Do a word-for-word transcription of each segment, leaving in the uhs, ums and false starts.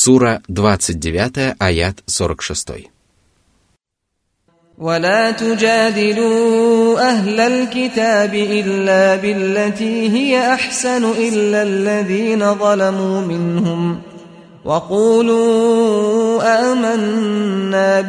Сура двадцать девять, аят сорок шесть. ولا تجادلوا أهل الكتاب إلا بالتي هي أحسن إلا الذين ظلموا منهم وقولوا آمنا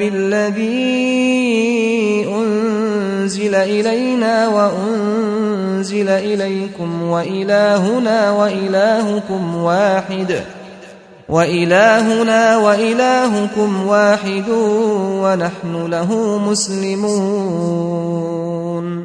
بالذي أنزل إلينا وأنزل إليكم وإلهنا وإلهكم واحد وإلهنا وإلهكم واحد ونحن له مسلمون.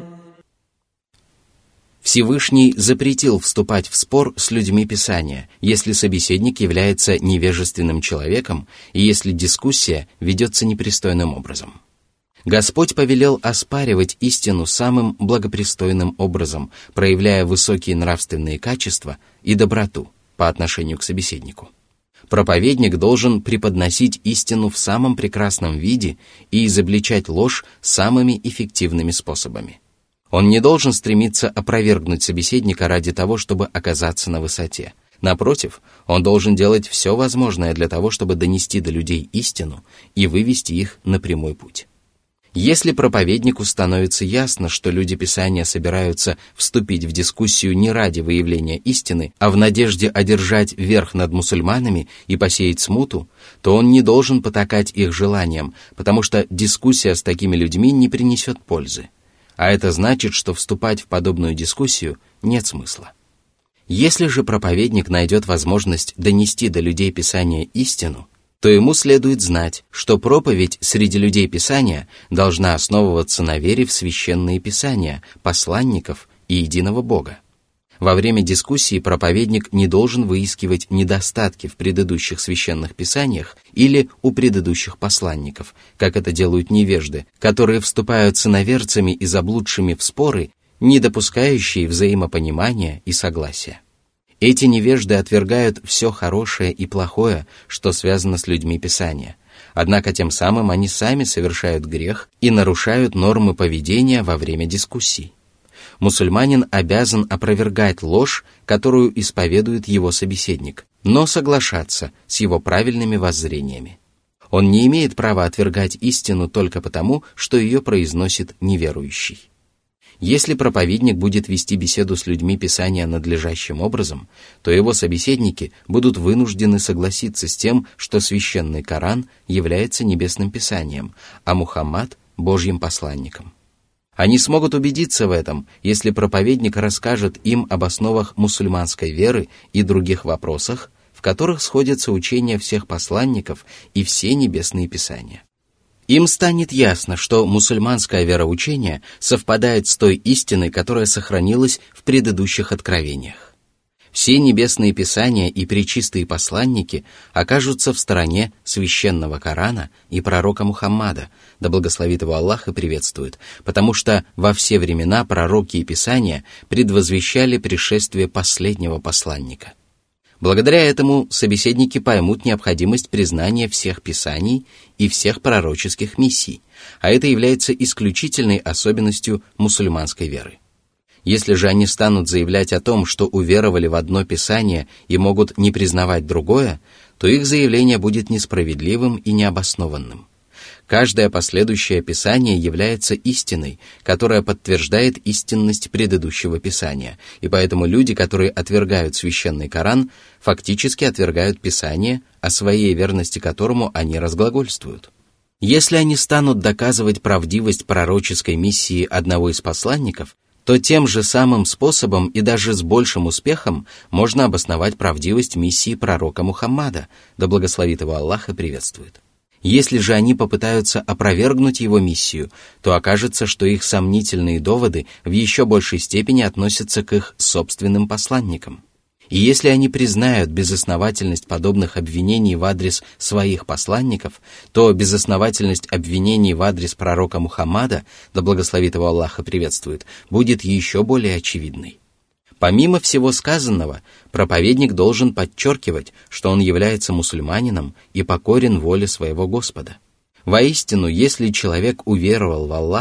Всевышний запретил вступать в спор с людьми Писания, если собеседник является невежественным человеком и если дискуссия ведется непристойным образом. Господь повелел оспаривать истину самым благопристойным образом, проявляя высокие нравственные качества и доброту по отношению к собеседнику. Проповедник должен преподносить истину в самом прекрасном виде и изобличать ложь самыми эффективными способами. Он не должен стремиться опровергнуть собеседника ради того, чтобы оказаться на высоте. Напротив, он должен делать все возможное для того, чтобы донести до людей истину и вывести их на прямой путь. Если проповеднику становится ясно, что люди Писания собираются вступить в дискуссию не ради выявления истины, а в надежде одержать верх над мусульманами и посеять смуту, то он не должен потакать их желаниям, потому что дискуссия с такими людьми не принесет пользы. А это значит, что вступать в подобную дискуссию нет смысла. Если же проповедник найдет возможность донести до людей Писания истину, то ему следует знать, что проповедь среди людей Писания должна основываться на вере в священные Писания, посланников и единого Бога. Во время дискуссии проповедник не должен выискивать недостатки в предыдущих священных Писаниях или у предыдущих посланников, как это делают невежды, которые вступают с иноверцами и заблудшими в споры, не допускающие взаимопонимания и согласия. Эти невежды отвергают все хорошее и плохое, что связано с людьми Писания. Однако тем самым они сами совершают грех и нарушают нормы поведения во время дискуссий. Мусульманин обязан опровергать ложь, которую исповедует его собеседник, но соглашаться с его правильными воззрениями. Он не имеет права отвергать истину только потому, что ее произносит неверующий. Если проповедник будет вести беседу с людьми Писания надлежащим образом, то его собеседники будут вынуждены согласиться с тем, что священный Коран является небесным писанием, а Мухаммад – Божьим посланником. Они смогут убедиться в этом, если проповедник расскажет им об основах мусульманской веры и других вопросах, в которых сходятся учения всех посланников и все небесные писания. Им станет ясно, что мусульманское вероучение совпадает с той истиной, которая сохранилась в предыдущих откровениях. Все небесные писания и пречистые посланники окажутся в стороне священного Корана и пророка Мухаммада, да благословит его Аллах и приветствует, потому что во все времена пророки и писания предвозвещали пришествие последнего посланника. Благодаря этому собеседники поймут необходимость признания всех писаний и всех пророческих миссий, а это является исключительной особенностью мусульманской веры. Если же они станут заявлять о том, что уверовали в одно писание и могут не признавать другое, то их заявление будет несправедливым и необоснованным. Каждое последующее писание является истиной, которая подтверждает истинность предыдущего писания, и поэтому люди, которые отвергают священный Коран, фактически отвергают писание, о своей верности которому они разглагольствуют. Если они станут доказывать правдивость пророческой миссии одного из посланников, то тем же самым способом и даже с большим успехом можно обосновать правдивость миссии пророка Мухаммада, да благословит его Аллах и приветствует. Если же они попытаются опровергнуть его миссию, то окажется, что их сомнительные доводы в еще большей степени относятся к их собственным посланникам. И если они признают безосновательность подобных обвинений в адрес своих посланников, то безосновательность обвинений в адрес пророка Мухаммада, да благословит его Аллах и приветствует, будет еще более очевидной. Помимо всего сказанного, проповедник должен подчеркивать, что он является мусульманином и покорен воле своего Господа. Воистину, если человек уверовал в Аллаха,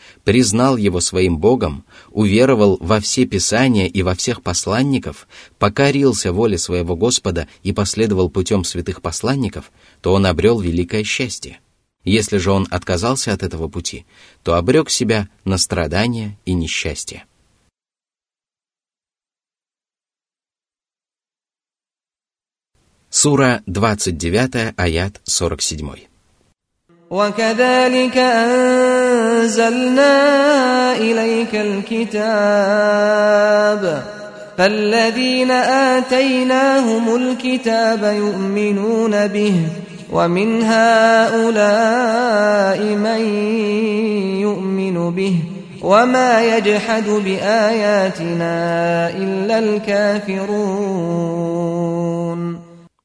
признал его своим Богом, уверовал во все Писания и во всех посланников, покорился воле своего Господа и последовал путем святых посланников, то он обрел великое счастье. Если же он отказался от этого пути, то обрек себя на страдания и несчастье. Сура двадцать девять, аят сорок семь. وَكَذَلِكَ أَنزَلْنَا إِلَيْكَ الْكِتَابَ فَالَّذِينَ آتَيْنَاهُمُ الْكِتَابَ يُؤْمِنُونَ بِهِ وَمِنْ هَؤُلَاءِ مَنْ يُؤْمِنُ بِهِ وَمَا يَجْحَدُ بِآيَاتِنَا إِلَّا الْكَافِرُونَ.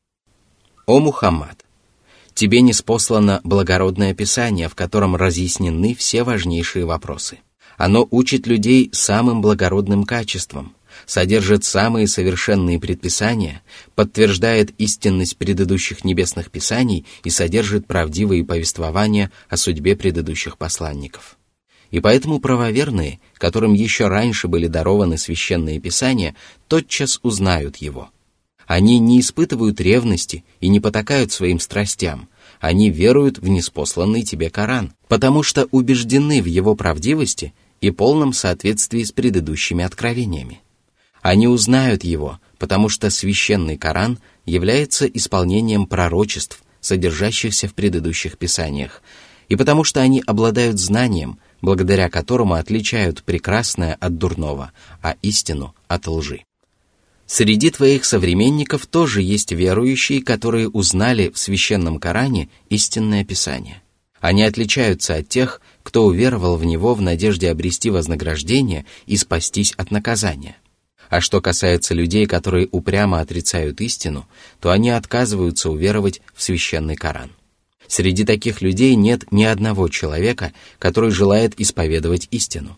О Мухаммад! Тебе ниспослано благородное Писание, в котором разъяснены все важнейшие вопросы. Оно учит людей самым благородным качествам, содержит самые совершенные предписания, подтверждает истинность предыдущих небесных писаний и содержит правдивые повествования о судьбе предыдущих посланников. И поэтому правоверные, которым еще раньше были дарованы священные писания, тотчас узнают его. Они не испытывают ревности и не потакают своим страстям. Они веруют в ниспосланный тебе Коран, потому что убеждены в его правдивости и полном соответствии с предыдущими откровениями. Они узнают его, потому что священный Коран является исполнением пророчеств, содержащихся в предыдущих писаниях, и потому что они обладают знанием, благодаря которому отличают прекрасное от дурного, а истину от лжи. Среди твоих современников тоже есть верующие, которые узнали в священном Коране истинное Писание. Они отличаются от тех, кто уверовал в него в надежде обрести вознаграждение и спастись от наказания. А что касается людей, которые упрямо отрицают истину, то они отказываются уверовать в священный Коран. Среди таких людей нет ни одного человека, который желает исповедовать истину.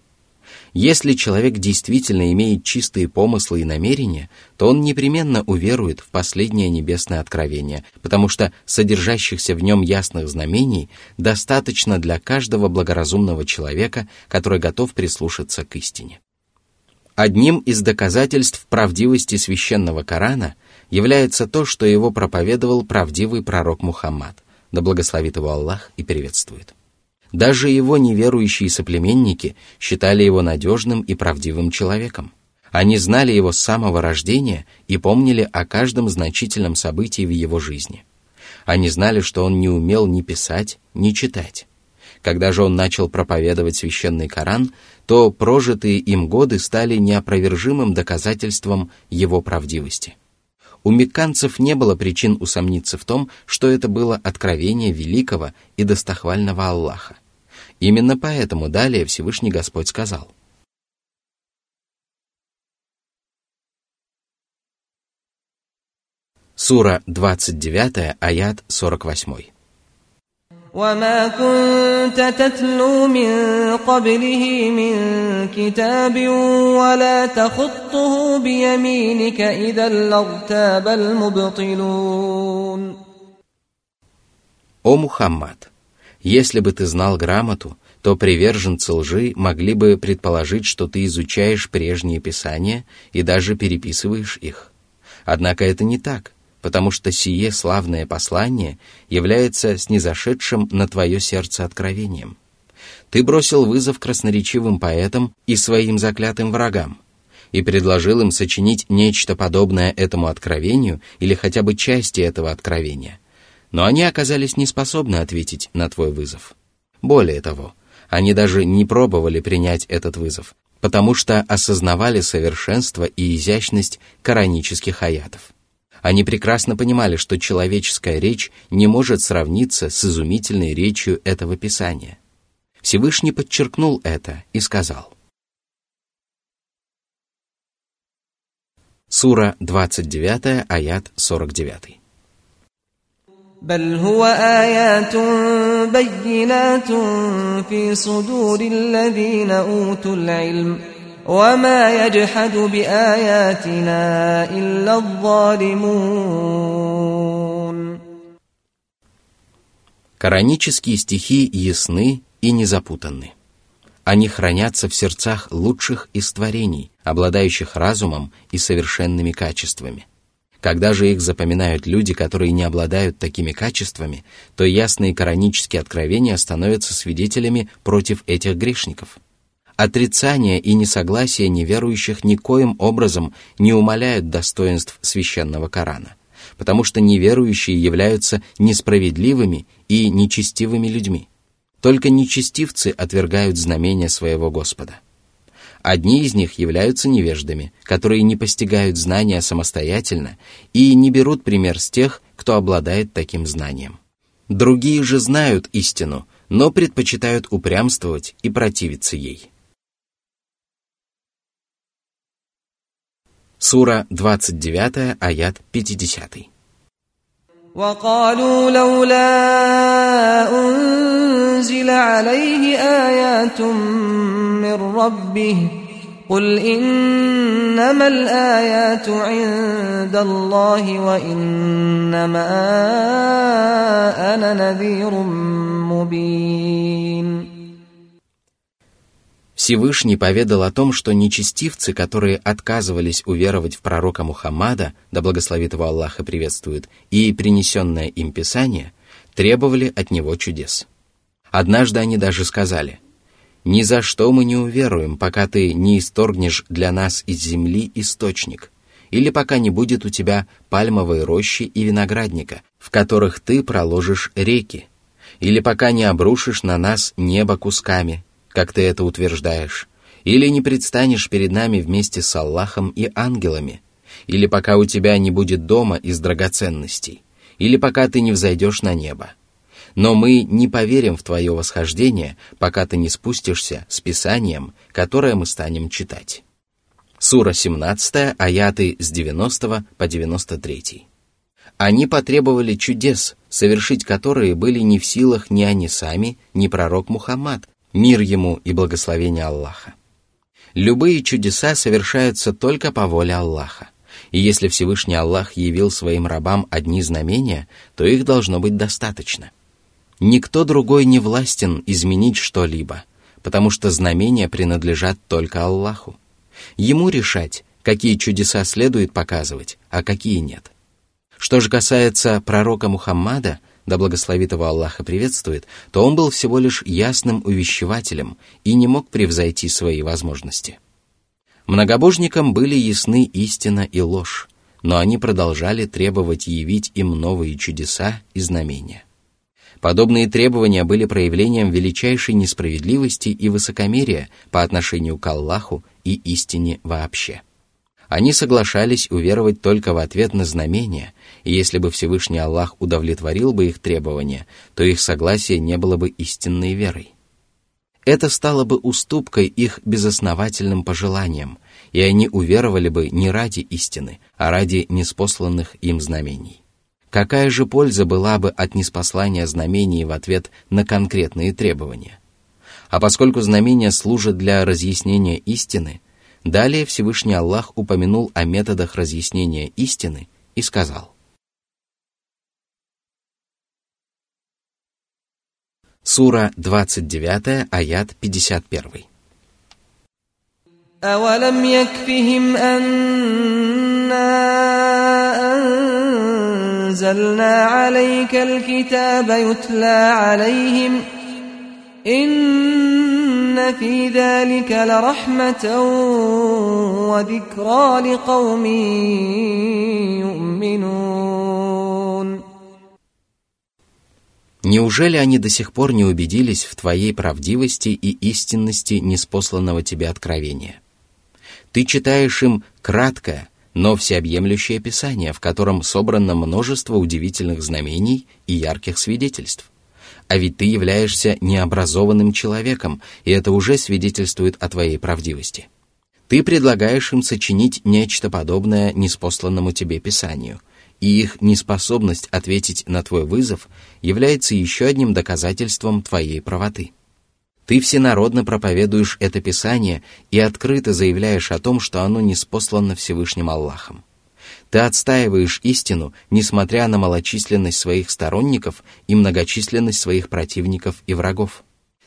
Если человек действительно имеет чистые помыслы и намерения, то он непременно уверует в последнее небесное откровение, потому что содержащихся в нем ясных знамений достаточно для каждого благоразумного человека, который готов прислушаться к истине. Одним из доказательств правдивости священного Корана является то, что его проповедовал правдивый пророк Мухаммад, да благословит его Аллах и приветствует. Даже его неверующие соплеменники считали его надежным и правдивым человеком. Они знали его с самого рождения и помнили о каждом значительном событии в его жизни. Они знали, что он не умел ни писать, ни читать. Когда же он начал проповедовать священный Коран, то прожитые им годы стали неопровержимым доказательством его правдивости. У мекканцев не было причин усомниться в том, что это было откровение великого и достохвального Аллаха. Именно поэтому далее Всевышний Господь сказал: Сура двадцать девять, аят сорок восемь. وَمَا كُنْتَ تَتْلُو مِنْ قَبْلِهِ مِنْ كِتَابٍ وَلَا تَخُطُّهُ بِيَمِينِكَ إِذًا لَارْتَابَ الْمُبْطِلُونَ. О Мухаммад! Если бы ты знал грамоту, то приверженцы лжи могли бы предположить, что ты изучаешь прежние писания и даже переписываешь их. Однако это не так, потому что сие славное послание является снизошедшим на твое сердце откровением. Ты бросил вызов красноречивым поэтам и своим заклятым врагам и предложил им сочинить нечто подобное этому откровению или хотя бы части этого откровения, но они оказались неспособны ответить на твой вызов. Более того, они даже не пробовали принять этот вызов, потому что осознавали совершенство и изящность коранических аятов. Они прекрасно понимали, что человеческая речь не может сравниться с изумительной речью этого Писания. Всевышний подчеркнул это и сказал. Сура двадцать девять, аят сорок девять. بل هو آيات بينات في صدور الذين أوتوا العلم وما يجحد بآياتنا إلا الظالمون. Коранические стихи ясны и незапутанны. Они хранятся в сердцах лучших из творений, обладающих разумом и совершенными качествами. Когда же их запоминают люди, которые не обладают такими качествами, то ясные коранические откровения становятся свидетелями против этих грешников. Отрицание и несогласие неверующих никоим образом не умаляют достоинств священного Корана, потому что неверующие являются несправедливыми и нечестивыми людьми. Только нечестивцы отвергают знамения своего Господа. Одни из них являются невеждами, которые не постигают знания самостоятельно и не берут пример с тех, кто обладает таким знанием. Другие же знают истину, но предпочитают упрямствовать и противиться ей. Сура двадцать девять, аят пятьдесят. وقالوا لولا أنزل عليه آيات من ربه قل إنما الآيات عند الله وإنما أنا نذير مبين. Всевышний поведал о том, что нечестивцы, которые отказывались уверовать в пророка Мухаммада, да благословит его Аллах и приветствует, и принесенное им Писание, требовали от него чудес. Однажды они даже сказали: «Ни за что мы не уверуем, пока ты не исторгнешь для нас из земли источник, или пока не будет у тебя пальмовой рощи и виноградника, в которых ты проложишь реки, или пока не обрушишь на нас небо кусками, как ты это утверждаешь, или не предстанешь перед нами вместе с Аллахом и ангелами, или пока у тебя не будет дома из драгоценностей, или пока ты не взойдешь на небо. Но мы не поверим в твое восхождение, пока ты не спустишься с Писанием, которое мы станем читать». Сура семнадцать, аяты с девяностого по девяносто три. Они потребовали чудес, совершить которые были не в силах ни они сами, ни пророк Мухаммад, мир ему и благословение Аллаха. Любые чудеса совершаются только по воле Аллаха, и если Всевышний Аллах явил своим рабам одни знамения, то их должно быть достаточно. Никто другой не властен изменить что-либо, потому что знамения принадлежат только Аллаху. Ему решать, какие чудеса следует показывать, а какие нет. Что же касается пророка Мухаммада, да благословит его Аллах и приветствует, то он был всего лишь ясным увещевателем и не мог превзойти свои возможности. Многобожникам были ясны истина и ложь, но они продолжали требовать явить им новые чудеса и знамения. Подобные требования были проявлением величайшей несправедливости и высокомерия по отношению к Аллаху и истине вообще. Они соглашались уверовать только в ответ на знамения, и если бы Всевышний Аллах удовлетворил бы их требования, то их согласие не было бы истинной верой. Это стало бы уступкой их безосновательным пожеланиям, и они уверовали бы не ради истины, а ради ниспосланных им знамений. Какая же польза была бы от ниспослания знамений в ответ на конкретные требования? А поскольку знамения служат для разъяснения истины, далее Всевышний Аллах упомянул о методах разъяснения истины и сказал: Сура двадцать девять, аят пятьдесят один. أَوَلَمْ يَكْفِهِمْ أَنَّا أَنزَلْنَا عَلَيْكَ الْكِتَابَ يُتْلَى عَلَيْهِمْ إِنَّ فِي ذَلِكَ لَرَحْمَةً وَذِكْرَى لِقَوْمٍ يُؤْمِنُونَ. Неужели они до сих пор не убедились в твоей правдивости и истинности ниспосланного тебе откровения? Ты читаешь им краткое, но всеобъемлющее Писание, в котором собрано множество удивительных знамений и ярких свидетельств. А ведь ты являешься необразованным человеком, и это уже свидетельствует о твоей правдивости. Ты предлагаешь им сочинить нечто подобное ниспосланному тебе Писанию, и их неспособность ответить на твой вызов является еще одним доказательством твоей правоты. Ты всенародно проповедуешь это Писание и открыто заявляешь о том, что оно ниспослано Всевышним Аллахом. Ты отстаиваешь истину, несмотря на малочисленность своих сторонников и многочисленность своих противников и врагов.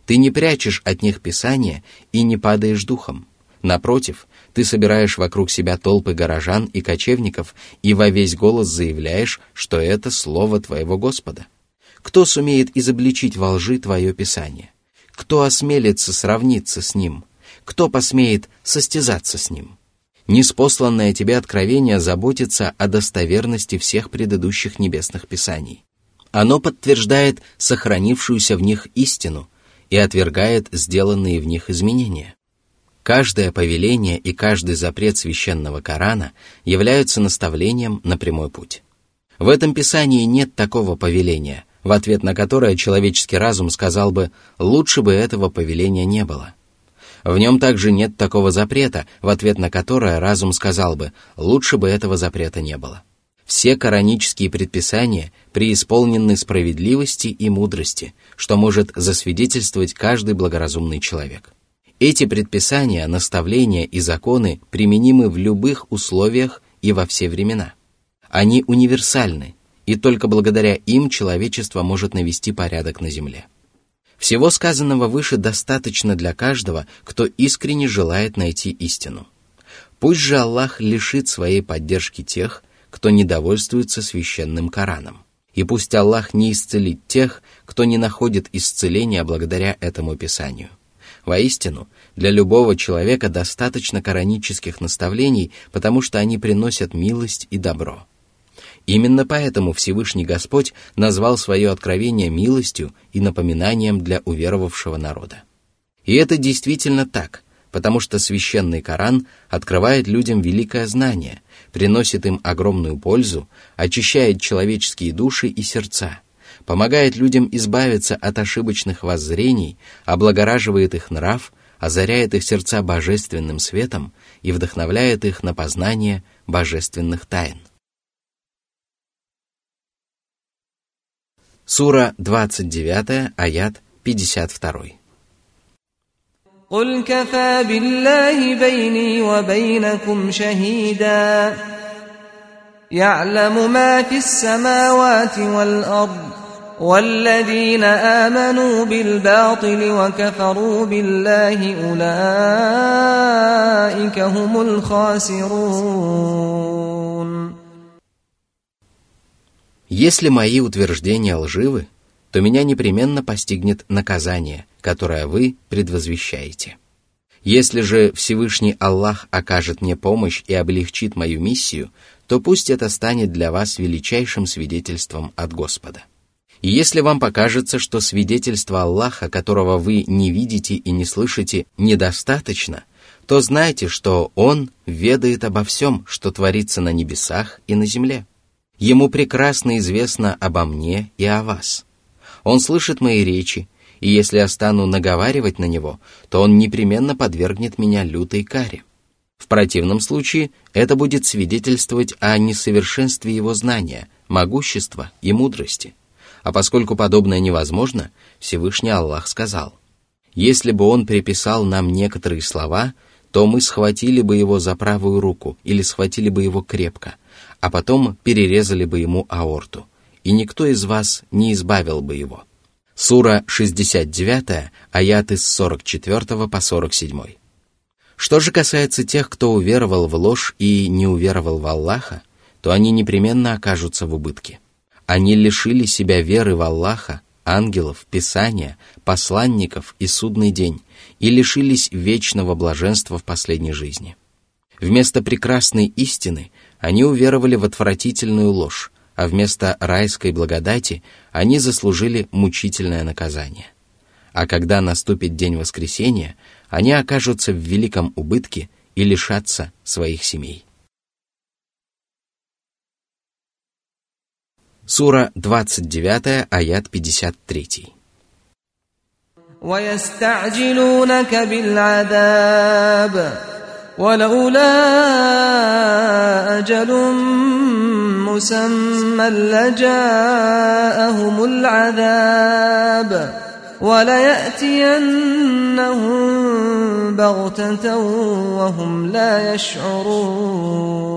Ты не прячешь от них Писание и не падаешь духом. Напротив, ты собираешь вокруг себя толпы горожан и кочевников и во весь голос заявляешь, что это слово твоего Господа. Кто сумеет изобличить во лжи твое Писание? Кто осмелится сравниться с ним? Кто посмеет состязаться с ним? Ниспосланное тебе откровение заботится о достоверности всех предыдущих небесных писаний. Оно подтверждает сохранившуюся в них истину и отвергает сделанные в них изменения. Каждое повеление и каждый запрет священного Корана являются наставлением на прямой путь. В этом писании нет такого повеления, в ответ на которое человеческий разум сказал бы «лучше бы этого повеления не было». В нем также нет такого запрета, в ответ на которое разум сказал бы «лучше бы этого запрета не было». Все коранические предписания преисполнены справедливости и мудрости, что может засвидетельствовать каждый благоразумный человек. Эти предписания, наставления и законы применимы в любых условиях и во все времена. Они универсальны, и только благодаря им человечество может навести порядок на земле. Всего сказанного выше достаточно для каждого, кто искренне желает найти истину. Пусть же Аллах лишит своей поддержки тех, кто недовольствуется священным Кораном. И пусть Аллах не исцелит тех, кто не находит исцеления благодаря этому Писанию. Воистину, для любого человека достаточно коранических наставлений, потому что они приносят милость и добро. Именно поэтому Всевышний Господь назвал свое откровение милостью и напоминанием для уверовавшего народа. И это действительно так, потому что священный Коран открывает людям великое знание, приносит им огромную пользу, очищает человеческие души и сердца, помогает людям избавиться от ошибочных воззрений, облагораживает их нрав, озаряет их сердца божественным светом и вдохновляет их на познание божественных тайн. Сура двадцать девять, аят пятьдесят два. قُلْ كَفَى بِاللَّهِ بَيْنِي وَبَيْنَكُمْ شَهِيدًا يَعْلَمُ مَا فِي السَّمَاوَاتِ وَالْأَرْضِ وَالَّذِينَ آمَنُوا بِالْبَاطِلِ وَكَفَرُوا بِاللَّهِ أُولَئِكَ هُمُ الْخَاسِرُونَ. Если мои утверждения лживы, то меня непременно постигнет наказание, которое вы предвозвещаете. Если же Всевышний Аллах окажет мне помощь и облегчит мою миссию, то пусть это станет для вас величайшим свидетельством от Господа. И если вам покажется, что свидетельство Аллаха, которого вы не видите и не слышите, недостаточно, то знайте, что Он ведает обо всем, что творится на небесах и на земле. Ему прекрасно известно обо мне и о вас. Он слышит мои речи, и если я стану наговаривать на него, то он непременно подвергнет меня лютой каре. В противном случае это будет свидетельствовать о несовершенстве его знания, могущества и мудрости. А поскольку подобное невозможно, Всевышний Аллах сказал: «Если бы он приписал нам некоторые слова, то мы схватили бы его за правую руку или схватили бы его крепко, а потом перерезали бы ему аорту, и никто из вас не избавил бы его». Сура шестьдесят девять, аяты с сорок четыре по сорок семь. Что же касается тех, кто уверовал в ложь и не уверовал в Аллаха, то они непременно окажутся в убытке. Они лишили себя веры в Аллаха, ангелов, Писания, посланников и судный день и лишились вечного блаженства в последней жизни. Вместо прекрасной истины они уверовали в отвратительную ложь, а вместо райской благодати они заслужили мучительное наказание. А когда наступит день воскресения, они окажутся в великом убытке и лишатся своих семей. Сура двадцать девять, аят пятьдесят три. وَيَسْتَعْجِلُونَكَ بِالْعَذَابِ وَلَوْلَا أَجَلٌ مُّسَمًّى لَّجَاءَهُمُ الْعَذَابُ وَلَيَأْتِيَنَّهُم بَغْتَةً وَهُمْ لَا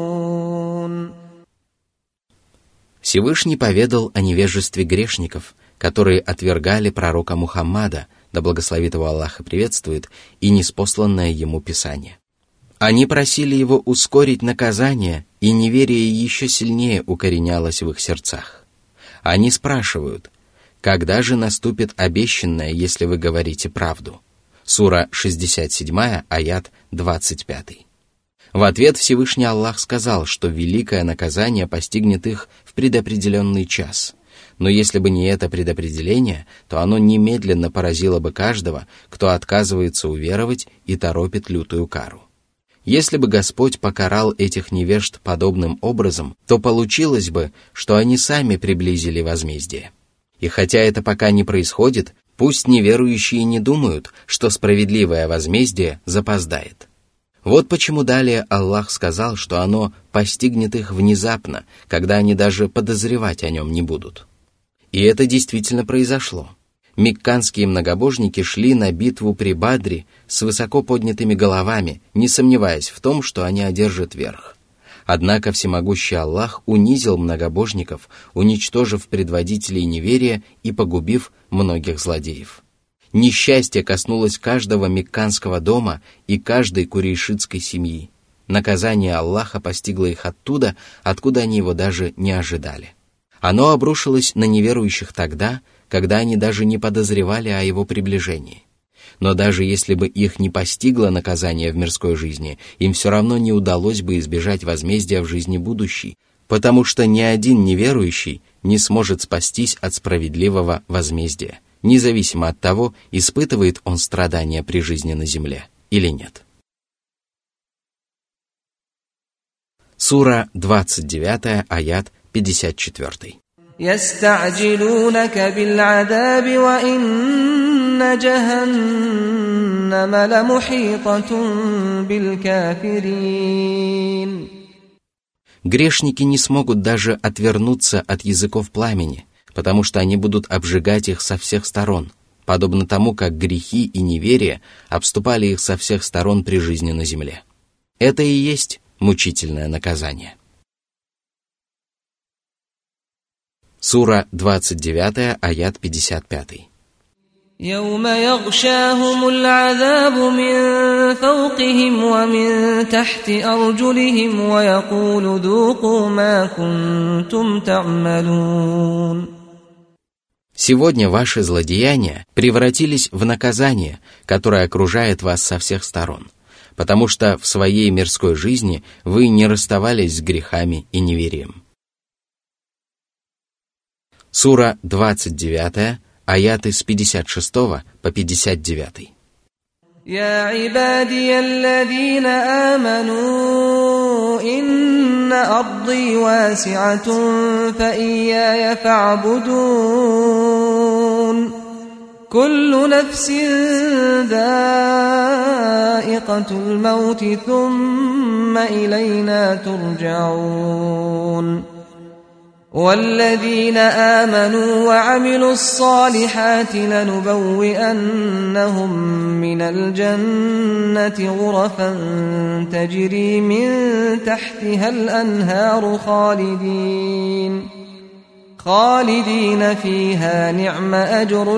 يَشْعُرُونَ. Всевышний поведал о невежестве грешников, которые отвергали пророка Мухаммада, да благословит его Аллах и приветствует, и ниспосланное ему Писание. Они просили его ускорить наказание, и неверие еще сильнее укоренялось в их сердцах. Они спрашивают: когда же наступит обещанное, если вы говорите правду? Сура шестьдесят семь, аят двадцать пять. В ответ Всевышний Аллах сказал, что великое наказание постигнет их в предопределенный час. Но если бы не это предопределение, то оно немедленно поразило бы каждого, кто отказывается уверовать и торопит лютую кару. Если бы Господь покарал этих невежд подобным образом, то получилось бы, что они сами приблизили возмездие. И хотя это пока не происходит, пусть неверующие не думают, что справедливое возмездие запоздает. Вот почему далее Аллах сказал, что оно постигнет их внезапно, когда они даже подозревать о нем не будут. И это действительно произошло. Мекканские многобожники шли на битву при Бадре с высоко поднятыми головами, не сомневаясь в том, что они одержат верх. Однако всемогущий Аллах унизил многобожников, уничтожив предводителей неверия и погубив многих злодеев. Несчастье коснулось каждого мекканского дома и каждой курейшитской семьи. Наказание Аллаха постигло их оттуда, откуда они его даже не ожидали. Оно обрушилось на неверующих тогда, когда они даже не подозревали о его приближении. Но даже если бы их не постигло наказание в мирской жизни, им все равно не удалось бы избежать возмездия в жизни будущей, потому что ни один неверующий не сможет спастись от справедливого возмездия, независимо от того, испытывает он страдания при жизни на земле или нет. Сура двадцать девять, аят пятьдесят четыре. يستعجلونك بالعذاب وإن جهنم لمحيطة بالكافرين. Грешники не смогут даже отвернуться от языков пламени, потому что они будут обжигать их со всех сторон, подобно тому, как грехи и неверие обступали их со всех сторон при жизни на земле. Это и есть мучительное наказание. Сура двадцать девять, аят пятьдесят пять. يوم يغشاهم العذاب من فوقهم ومن تحت أرجلهم ويقول ذوقوا ما كنتم تعملون. Сегодня ваши злодеяния превратились в наказание, которое окружает вас со всех сторон, потому что в своей мирской жизни вы не расставались с грехами и неверием. Сура двадцать девять, аяты с пятьдесят шесть по пятьдесят девять. يا عبادي الذين آمنوا إن أرضي واسعة فإياي فاعبدون كل نفس ذائقة الموت ثم إلينا ترجعون والذين آمنوا وعملوا الصالحات لنبوئنهم من الجنة غرفا تجري من تحتها الأنهار خالدين خالدين فيها نعم أجر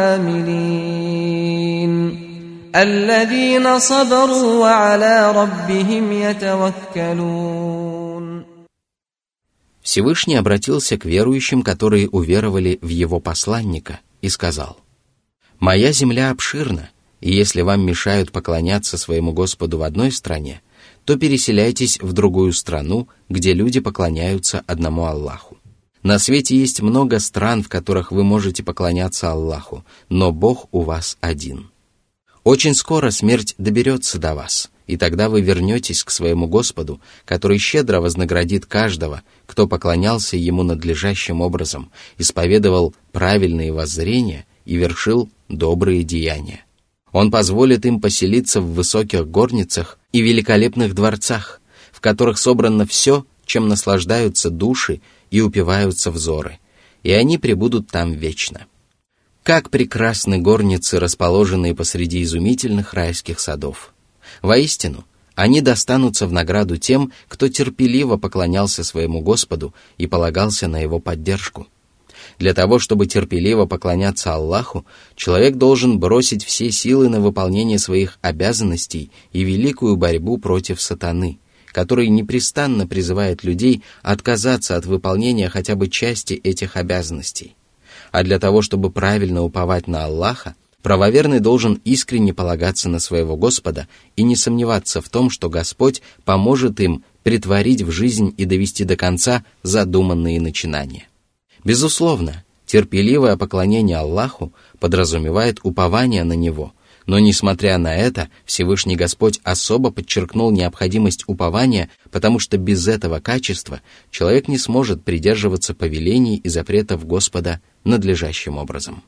العاملين الذين صبروا وعلى ربهم يتوكلون. Всевышний обратился к верующим, которые уверовали в его посланника, и сказал: «Моя земля обширна, и если вам мешают поклоняться своему Господу в одной стране, то переселяйтесь в другую страну, где люди поклоняются одному Аллаху. На свете есть много стран, в которых вы можете поклоняться Аллаху, но Бог у вас один. Очень скоро смерть доберется до вас, и тогда вы вернетесь к своему Господу, который щедро вознаградит каждого, кто поклонялся Ему надлежащим образом, исповедовал правильные воззрения и вершил добрые деяния. Он позволит им поселиться в высоких горницах и великолепных дворцах, в которых собрано все, чем наслаждаются души и упиваются взоры, и они пребудут там вечно. Как прекрасны горницы, расположенные посреди изумительных райских садов! Воистину, они достанутся в награду тем, кто терпеливо поклонялся своему Господу и полагался на его поддержку. Для того, чтобы терпеливо поклоняться Аллаху, человек должен бросить все силы на выполнение своих обязанностей и великую борьбу против сатаны, который непрестанно призывает людей отказаться от выполнения хотя бы части этих обязанностей. А для того, чтобы правильно уповать на Аллаха, правоверный должен искренне полагаться на своего Господа и не сомневаться в том, что Господь поможет им претворить в жизнь и довести до конца задуманные начинания. Безусловно, терпеливое поклонение Аллаху подразумевает упование на Него, но, несмотря на это, Всевышний Господь особо подчеркнул необходимость упования, потому что без этого качества человек не сможет придерживаться повелений и запретов Господа надлежащим образом.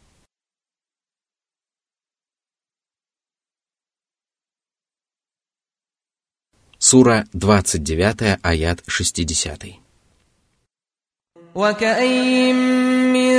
Сура двадцать девять, аят шестьдесят. وَكَأَيٍّ مِّن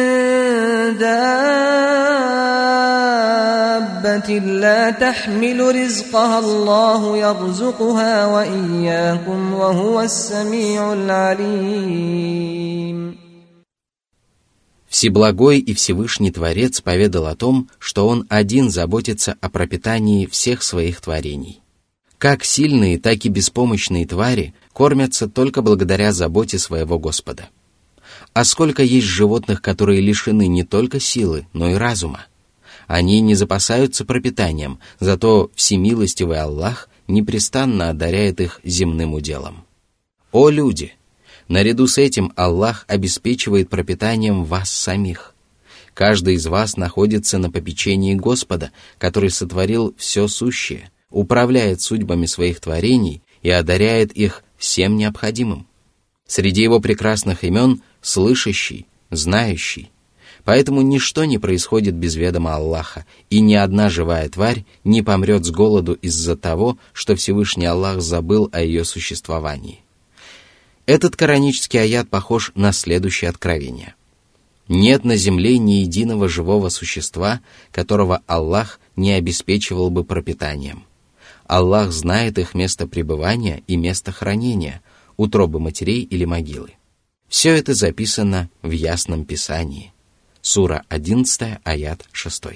دَابَّةٍ لَّا تَحْمِلُ رِزْقَهَا اللَّهُ يَرْزُقُهَا وَإِيَّاكُمْ وَهُوَ السَّمِيعُ الْعَلِيمُ. Всеблагой и Всевышний Творец поведал о том, что Он один заботится о пропитании всех своих творений. Как сильные, так и беспомощные твари кормятся только благодаря заботе своего Господа. А сколько есть животных, которые лишены не только силы, но и разума. Они не запасаются пропитанием, зато всемилостивый Аллах непрестанно одаряет их земным уделом. О люди! Наряду с этим Аллах обеспечивает пропитанием вас самих. Каждый из вас находится на попечении Господа, который сотворил все сущее, управляет судьбами своих творений и одаряет их всем необходимым. Среди его прекрасных имен – слышащий, знающий. Поэтому ничто не происходит без ведома Аллаха, и ни одна живая тварь не помрет с голоду из-за того, что Всевышний Аллах забыл о ее существовании. Этот коранический аят похож на следующее откровение. Нет на земле ни единого живого существа, которого Аллах не обеспечивал бы пропитанием. Аллах знает их место пребывания и место хранения, утробы матерей или могилы. Все это записано в Ясном Писании. Сура одиннадцать, аят шесть.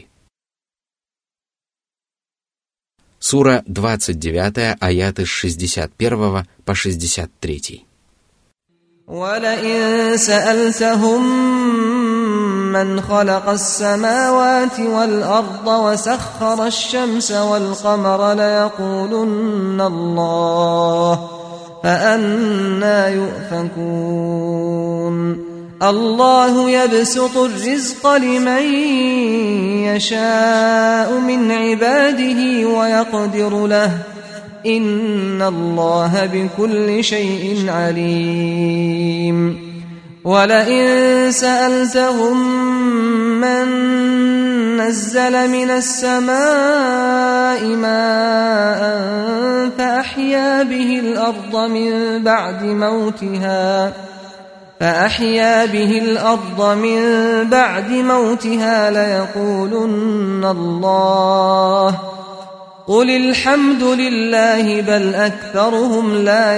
Сура двадцать девять, аяты с шестьдесят один по шестьдесят три. وَلَئِن سَأَلْتَهُم مَّنْ خَلَقَ السَّمَاوَاتِ وَالْأَرْضَ وَسَخَّرَ الشَّمْسَ وَالْقَمَرَ لَيَقُولُنَّ اللَّهُ فَأَنَّىٰ يُؤْفَكُونَ الله يبسط الرزق لمن يشاء من عباده ويقدر له إن الله بكل شيء عليم ولئن سألتهم من نزل من السماء ماء فأحيا به الأرض من بعد موتها فأحيا به الأرض من بعد موتها ليقولن الله قل الحمد لله بل أكثرهم لا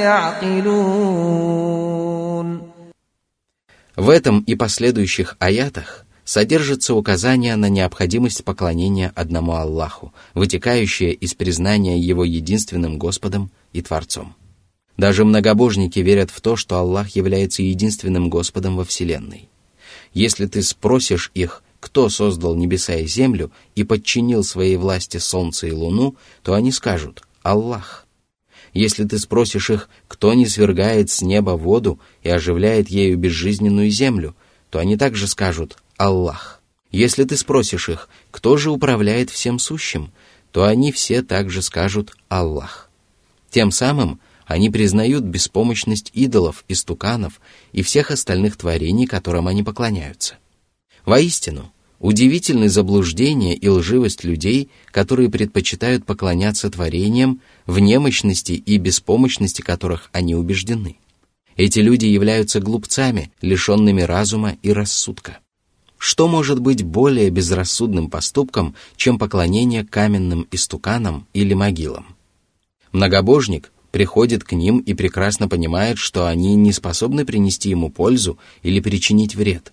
يعقلون. В этом и последующих аятах содержится указание на необходимость поклонения одному Аллаху, вытекающее из признания Его единственным Господом и Творцом. Даже многобожники верят в то, что Аллах является единственным Господом во Вселенной. Если ты спросишь их, кто создал небеса и землю и подчинил своей власти солнце и луну, то они скажут «Аллах». Если ты спросишь их, кто низвергает с неба воду и оживляет ею безжизненную землю, то они также скажут «Аллах». Если ты спросишь их, кто же управляет всем сущим, то они все также скажут «Аллах». Тем самым они признают беспомощность идолов, истуканов и всех остальных творений, которым они поклоняются. Воистину, удивительны заблуждения и лживость людей, которые предпочитают поклоняться творениям, в немощности и беспомощности которых они убеждены. Эти люди являются глупцами, лишенными разума и рассудка. Что может быть более безрассудным поступком, чем поклонение каменным истуканам или могилам? Многобожник приходит к ним и прекрасно понимает, что они не способны принести ему пользу или причинить вред.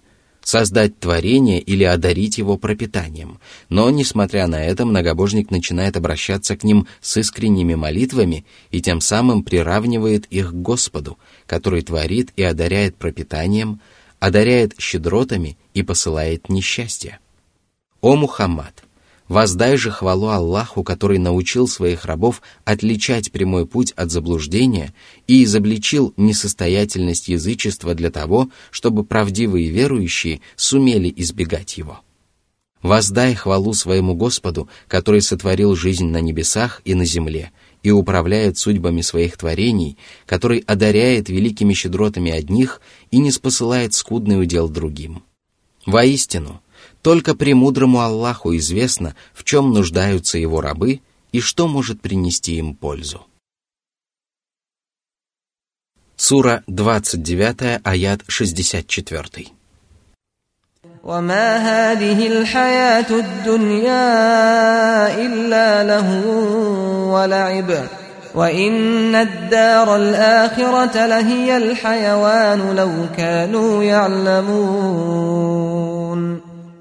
создать творение или одарить его пропитанием. Но, несмотря на это, многобожник начинает обращаться к ним с искренними молитвами и тем самым приравнивает их к Господу, который творит и одаряет пропитанием, одаряет щедротами и посылает несчастье. «О Мухаммад! Воздай же хвалу Аллаху, который научил своих рабов отличать прямой путь от заблуждения и изобличил несостоятельность язычества для того, чтобы правдивые верующие сумели избегать его. Воздай хвалу своему Господу, который сотворил жизнь на небесах и на земле и управляет судьбами своих творений, который одаряет великими щедротами одних и не спосылает скудный удел другим. Воистину, только премудрому Аллаху известно, в чем нуждаются его рабы и что может принести им пользу». Сура двадцать девять, аят шестьдесят четыре. وَمَا هَذِهِ الْحَيَاةُ الدُّنْيَا إِلَّا لَهْوٌ وَلَعِبٌ وَإِنَّ الدَّارَ الْآخِرَةَ لَهِيَ الْحَيَوَانُ لَوْ كَانُوا يَعْلَمُونَ.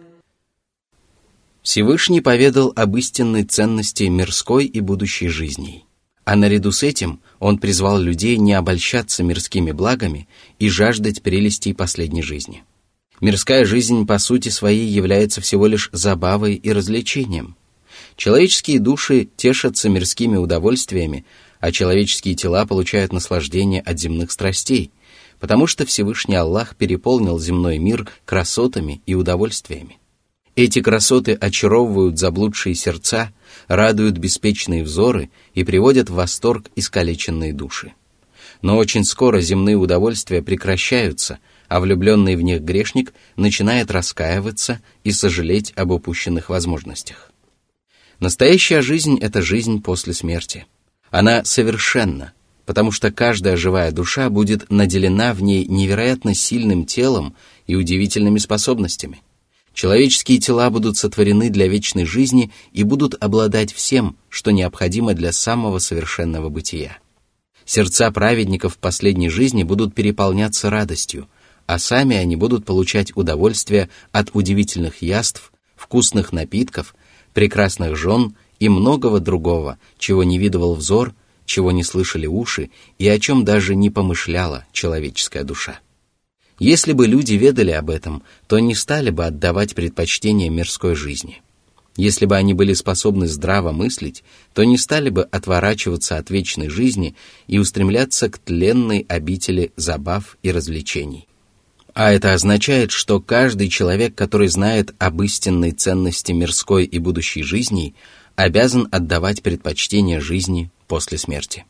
Всевышний поведал об истинной ценности мирской и будущей жизней. А наряду с этим он призвал людей не обольщаться мирскими благами и жаждать прелестей последней жизни. Мирская жизнь по сути своей является всего лишь забавой и развлечением. Человеческие души тешатся мирскими удовольствиями, а человеческие тела получают наслаждение от земных страстей, потому что Всевышний Аллах переполнил земной мир красотами и удовольствиями. Эти красоты очаровывают заблудшие сердца, радуют беспечные взоры и приводят в восторг искалеченные души. Но очень скоро земные удовольствия прекращаются, а влюбленный в них грешник начинает раскаиваться и сожалеть об упущенных возможностях. Настоящая жизнь – это жизнь после смерти. Она совершенна, потому что каждая живая душа будет наделена в ней невероятно сильным телом и удивительными способностями. Человеческие тела будут сотворены для вечной жизни и будут обладать всем, что необходимо для самого совершенного бытия. Сердца праведников в последней жизни будут переполняться радостью, а сами они будут получать удовольствие от удивительных яств, вкусных напитков, прекрасных жен и многого другого, чего не видывал взор, чего не слышали уши и о чем даже не помышляла человеческая душа. Если бы люди ведали об этом, то не стали бы отдавать предпочтение мирской жизни. Если бы они были способны здраво мыслить, то не стали бы отворачиваться от вечной жизни и устремляться к тленной обители забав и развлечений. А это означает, что каждый человек, который знает об истинной ценности мирской и будущей жизни, обязан отдавать предпочтение жизни после смерти.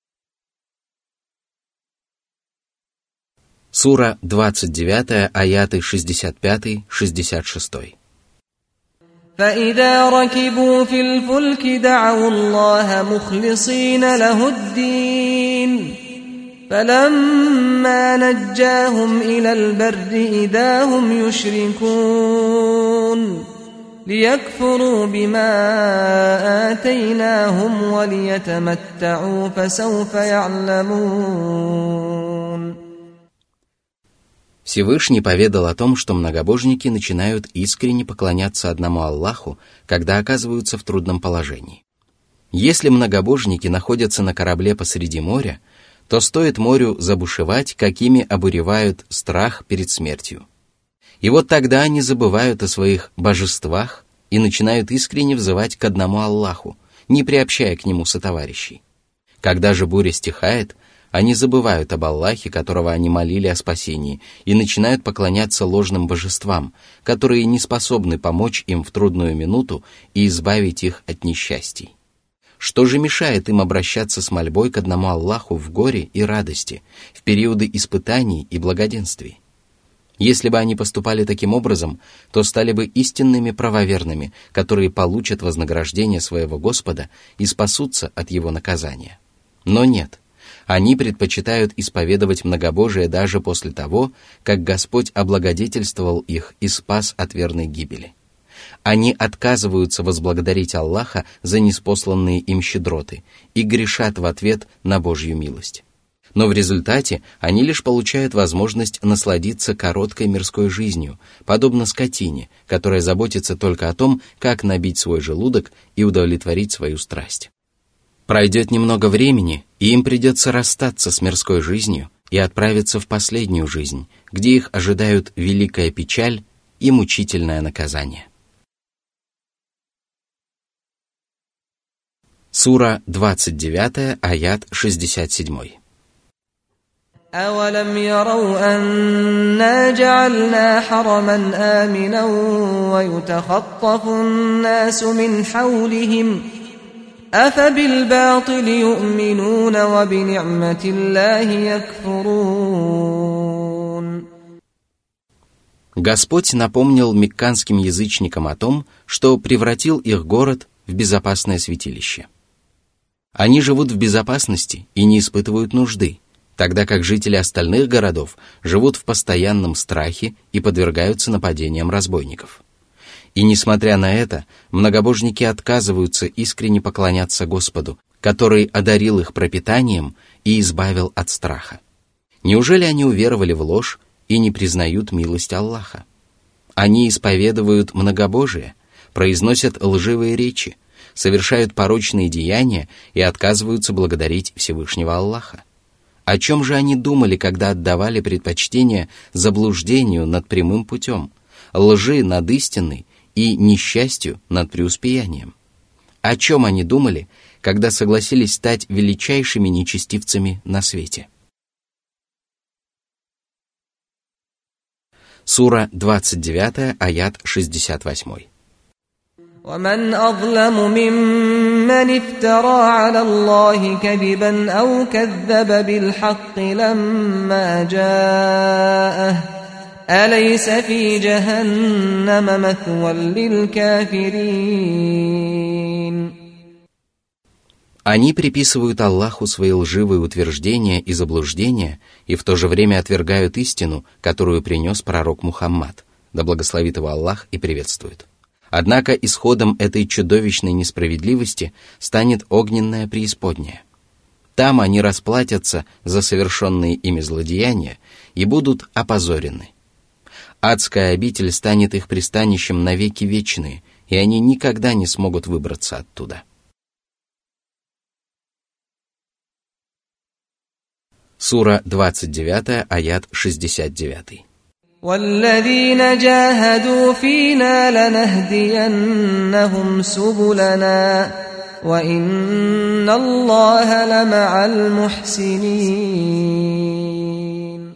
Сура двадцать девять, аяты шестьдесят пять шестьдесят шесть. فَإِذَا رَكِبُوا فِي الْفُلْكِ دَعَوُا اللَّهَ مُخْلِصِينَ لَهُ الدِّينَ فَلَمَّا نَجَّاهُمْ إِلَى الْبَرِّ إِذَا هُمْ يُشْرِكُونَ لِيَكْفُرُوا بِمَا آتَيْنَاهُمْ وَلِيَتَمَتَّعُوا فَسَوْفَ يَعْلَمُونَ. Всевышний поведал о том, что многобожники начинают искренне поклоняться одному Аллаху, когда оказываются в трудном положении. Если многобожники находятся на корабле посреди моря, то стоит морю забушевать, какими обуревают страх перед смертью. И вот тогда они забывают о своих божествах и начинают искренне взывать к одному Аллаху, не приобщая к нему сотоварищей. Когда же буря стихает, они забывают об Аллахе, которого они молили о спасении, и начинают поклоняться ложным божествам, которые не способны помочь им в трудную минуту и избавить их от несчастий. Что же мешает им обращаться с мольбой к одному Аллаху в горе и радости, в периоды испытаний и благоденствий? Если бы они поступали таким образом, то стали бы истинными правоверными, которые получат вознаграждение своего Господа и спасутся от его наказания. Но нет. Они предпочитают исповедовать многобожие даже после того, как Господь облагодетельствовал их и спас от верной гибели. Они отказываются возблагодарить Аллаха за ниспосланные им щедроты и грешат в ответ на Божью милость. но в результате они лишь получают возможность насладиться короткой мирской жизнью, подобно скотине, которая заботится только о том, как набить свой желудок и удовлетворить свою страсть. Пройдет немного времени, и им придется расстаться с мирской жизнью и отправиться в последнюю жизнь, где их ожидают великая печаль и мучительное наказание. Сура двадцать девять, аят шестьдесят семь. أَوَلَمْ يَرَوْا أَنَّا جَعَلْنَا حَرَمًا آمِنًا وَيُتَخَطَّفُ النَّاسُ مِنْ حَوْلِهِمْ أَفَبِالْبَاطِلِ يُؤْمِنُونَ وَبِنِعْمَةِ اللَّهِ يَكْفُرُونَ. Господь напомнил мекканским язычникам о том, что превратил их город в безопасное святилище. Они живут в безопасности и не испытывают нужды, тогда как жители остальных городов живут в постоянном страхе и подвергаются нападениям разбойников. И несмотря на это, многобожники отказываются искренне поклоняться Господу, который одарил их пропитанием и избавил от страха. Неужели они уверовали в ложь и не признают милость Аллаха? Они исповедуют многобожие, произносят лживые речи, совершают порочные деяния и отказываются благодарить Всевышнего Аллаха. О чем же они думали, когда отдавали предпочтение заблуждению над прямым путем, лжи над истиной и несчастью над преуспеянием? О чем они думали, когда согласились стать величайшими нечестивцами на свете? Сура двадцать девять, аят шестьдесят восемь. وَمَنْ أَظْلَمُ مِمَّنِ افْتَرَى عَلَى اللَّهِ كَذِبًا أَوْ كَذَّبَ بِالْحَقِّ لَمَّا جَاءَهُ أَلَيْسَ فِي جَهَنَّمَ مَثْوًى لِلْكَافِرِينَ. Они приписывают Аллаху свои лживые утверждения и заблуждения и в то же время отвергают истину, которую принес пророк Мухаммад, да благословит его Аллах и приветствует. Однако исходом этой чудовищной несправедливости станет огненная преисподняя. Там они расплатятся за совершенные ими злодеяния и будут опозорены. Адская обитель станет их пристанищем навеки вечные, и они никогда не смогут выбраться оттуда. Сура двадцать девять, аят шестьдесят девять. وَالَّذِينَ جَاهَدُوا فِينَا لَنَهْدِيَنَّهُمْ سُبُلَنَا وَإِنَّ اللَّهَ لَمَعَ الْمُحْسِنِينَ.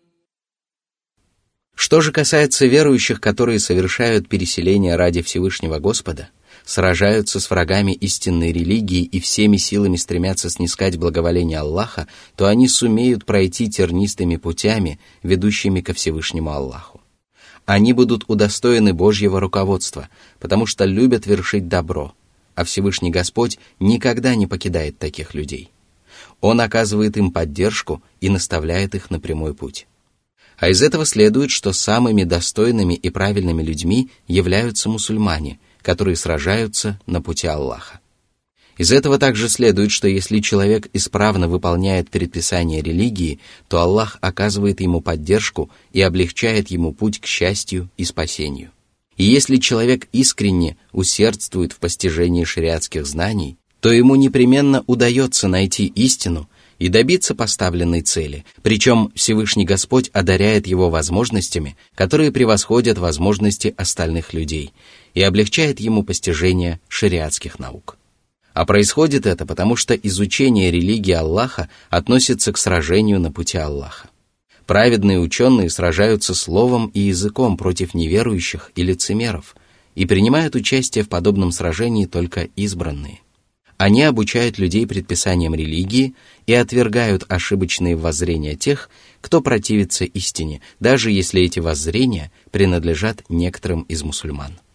Что же касается верующих, которые совершают переселение ради Всевышнего Господа, сражаются с врагами истинной религии и всеми силами стремятся снискать благоволение Аллаха, то они сумеют пройти тернистыми путями, ведущими ко Всевышнему Аллаху. Они будут удостоены Божьего руководства, потому что любят вершить добро, а Всевышний Господь никогда не покидает таких людей. Он оказывает им поддержку и наставляет их на прямой путь. А из этого следует, что самыми достойными и правильными людьми являются мусульмане, которые сражаются на пути Аллаха. Из этого также следует, что если человек исправно выполняет предписания религии, то Аллах оказывает ему поддержку и облегчает ему путь к счастью и спасению. И если человек искренне усердствует в постижении шариатских знаний, то ему непременно удается найти истину и добиться поставленной цели, причем Всевышний Господь одаряет его возможностями, которые превосходят возможности остальных людей, и облегчает ему постижение шариатских наук. А происходит это потому, что изучение религии Аллаха относится к сражению на пути Аллаха. Праведные ученые сражаются словом и языком против неверующих и лицемеров, и принимают участие в подобном сражении только избранные. Они обучают людей предписаниям религии и отвергают ошибочные воззрения тех, кто противится истине, даже если эти воззрения принадлежат некоторым из мусульман.